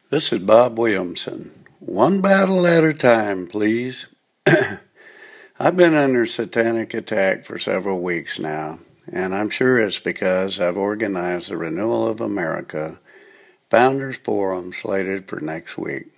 This is Bob Williamson. One battle at a time, please. I've been under satanic attack for several weeks now, and I'm sure it's because I've organized the Renewal of America Founders Forum slated for next week.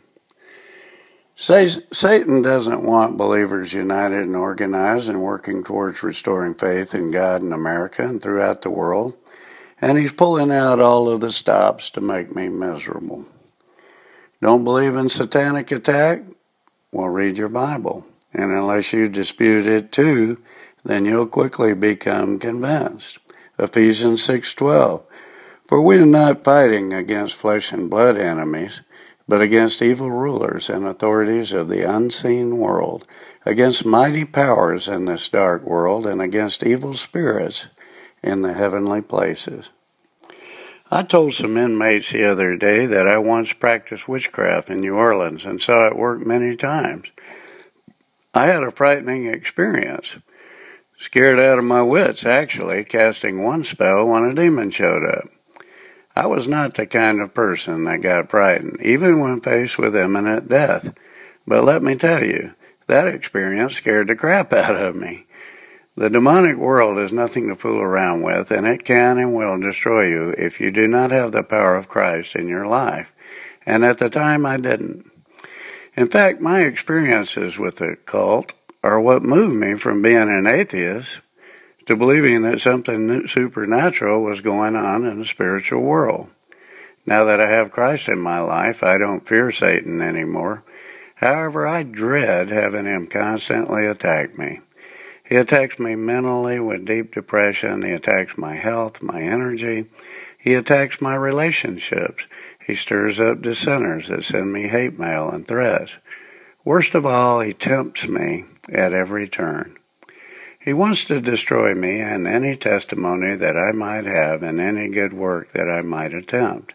Satan doesn't want believers united and organized and working towards restoring faith in God and America and throughout the world, and he's pulling out all of the stops to make me miserable. Don't believe in satanic attack? Well, read your Bible. And unless you dispute it too, then you'll quickly become convinced. Ephesians 6:12. For we are not fighting against flesh and blood enemies, but against evil rulers and authorities of the unseen world, against mighty powers in this dark world, and against evil spirits in the heavenly places. I told some inmates the other day that I once practiced witchcraft in New Orleans and saw it work many times. I had a frightening experience. Scared out of my wits, actually, casting one spell when a demon showed up. I was not the kind of person that got frightened, even when faced with imminent death. But let me tell you, that experience scared the crap out of me. The demonic world is nothing to fool around with, and it can and will destroy you if you do not have the power of Christ in your life. And at the time, I didn't. In fact, my experiences with the cult are what moved me from being an atheist to believing that something supernatural was going on in the spiritual world. Now that I have Christ in my life, I don't fear Satan anymore. However, I dread having him constantly attack me. He attacks me mentally with deep depression. He attacks my health, my energy. He attacks my relationships. He stirs up dissenters that send me hate mail and threats. Worst of all, he tempts me at every turn. He wants to destroy me and any testimony that I might have and any good work that I might attempt.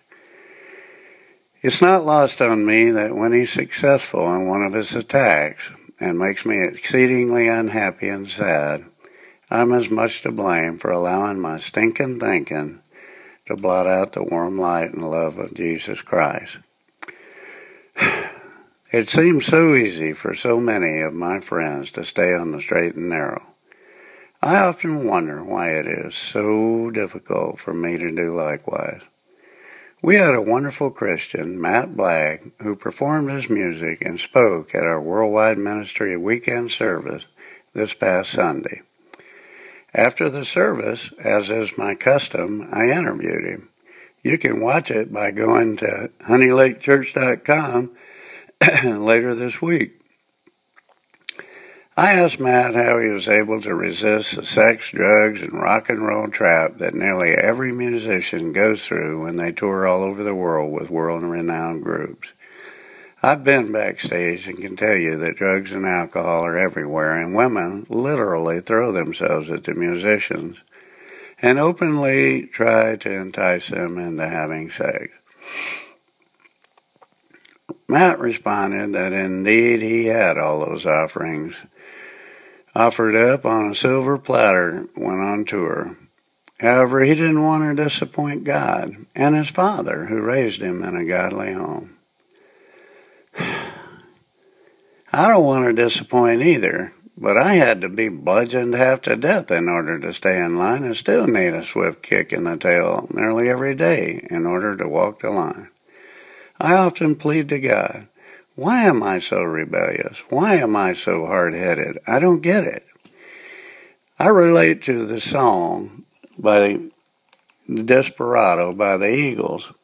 It's not lost on me that when he's successful in one of his attacks, and makes me exceedingly unhappy and sad, I'm as much to blame for allowing my stinking thinking to blot out the warm light and love of Jesus Christ. It seems so easy for so many of my friends to stay on the straight and narrow. I often wonder why it is so difficult for me to do likewise. We had a wonderful Christian, Matt Black, who performed his music and spoke at our Worldwide Ministry weekend service this past Sunday. After the service, as is my custom, I interviewed him. You can watch it by going to honeylakechurch.com later this week. I asked Matt how he was able to resist the sex, drugs, and rock and roll trap that nearly every musician goes through when they tour all over the world with world-renowned groups. I've been backstage and can tell you that drugs and alcohol are everywhere, and women literally throw themselves at the musicians and openly try to entice them into having sex. Matt responded that indeed he had all those offerings offered up on a silver platter when on tour. However, he didn't want to disappoint God and his father, who raised him in a godly home. I don't want to disappoint either, but I had to be bludgeoned half to death in order to stay in line and still need a swift kick in the tail nearly every day in order to walk the line. I often plead to God, why am I so rebellious? Why am I so hard-headed? I don't get it. I relate to the song by Desperado by the Eagles.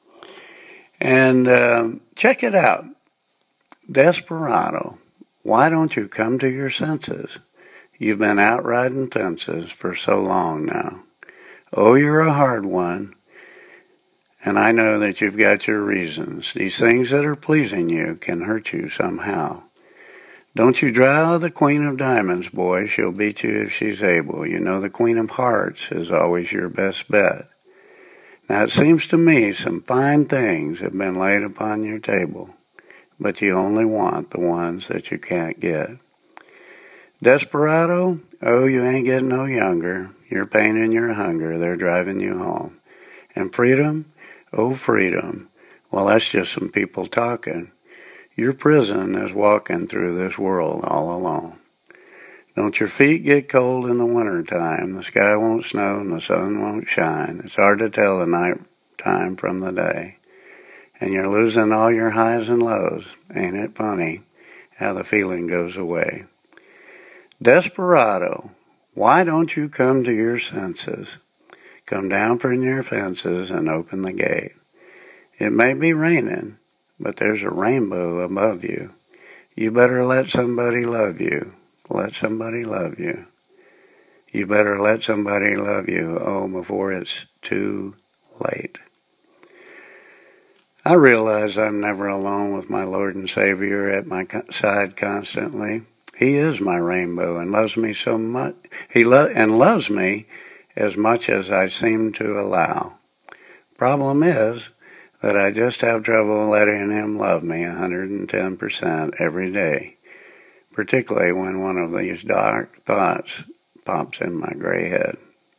And check it out. Desperado, why don't you come to your senses? You've been out riding fences for so long now. Oh, you're a hard one. And I know that you've got your reasons. These things that are pleasing you can hurt you somehow. Don't you draw the Queen of Diamonds, boy. She'll beat you if she's able. You know the Queen of Hearts is always your best bet. Now it seems to me some fine things have been laid upon your table, but you only want the ones that you can't get. Desperado, oh, you ain't getting no younger. Your pain and your hunger, they're driving you home. And freedom, oh freedom, Well, that's just some people talking. Your prison is walking through this world all alone. Don't your feet get cold in the winter time? The sky won't snow and the sun won't shine. It's hard to tell the night time from the day. And you're losing all your highs and lows. Ain't it funny how the feeling goes away? Desperado, why don't you come to your senses? Come down from your fences and open the gate. It may be raining, but there's a rainbow above you. You better let somebody love you. Let somebody love you. You better let somebody love you, before it's too late. I realize I'm never alone with my Lord and Savior at my side constantly. He is my rainbow and loves me so much. And loves me as much as I seem to allow. Problem is that I just have trouble letting him love me 110% every day, particularly when one of these dark thoughts pops in my gray head.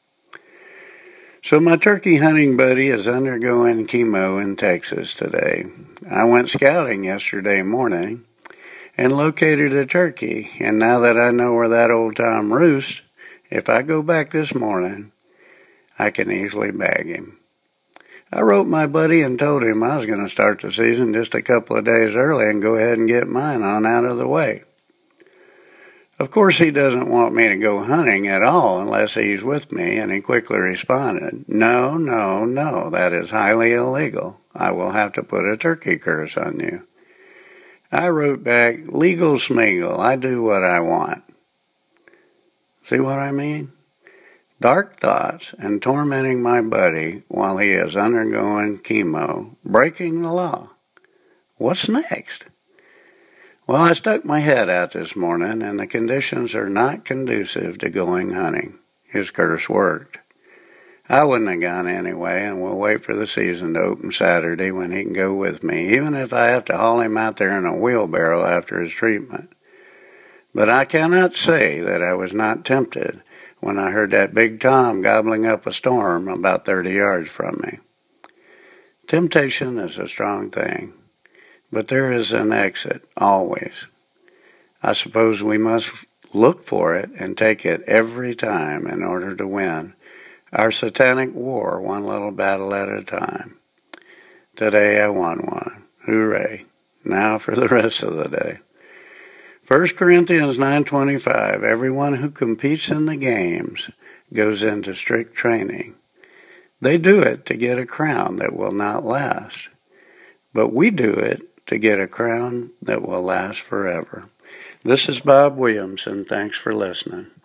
So my turkey hunting buddy is undergoing chemo in Texas today. I went scouting yesterday morning and located a turkey, and now that I know where that old Tom roosts, if I go back this morning, I can easily bag him. I wrote my buddy and told him I was going to start the season just a couple of days early and go ahead and get mine on out of the way. Of course, he doesn't want me to go hunting at all unless he's with me, and he quickly responded, No, that is highly illegal. I will have to put a turkey curse on you. I wrote back, Legal Smeagol, I do what I want. See what I mean? Dark thoughts and tormenting my buddy while he is undergoing chemo, breaking the law. What's next? Well, I stuck my head out this morning, and the conditions are not conducive to going hunting. His curse worked. I wouldn't have gone anyway, and we'll wait for the season to open Saturday when he can go with me, even if I have to haul him out there in a wheelbarrow after his treatment. But I cannot say that I was not tempted when I heard that big Tom gobbling up a storm about 30 yards from me. Temptation is a strong thing. But there is an exit, always. I suppose we must look for it and take it every time in order to win our satanic war one little battle at a time. Today I won one. Hooray. Now for the rest of the day. 1 Corinthians 9:25, everyone who competes in the games goes into strict training. They do it to get a crown that will not last. But we do it to get a crown that will last forever. This is Bob Williamson. Thanks for listening.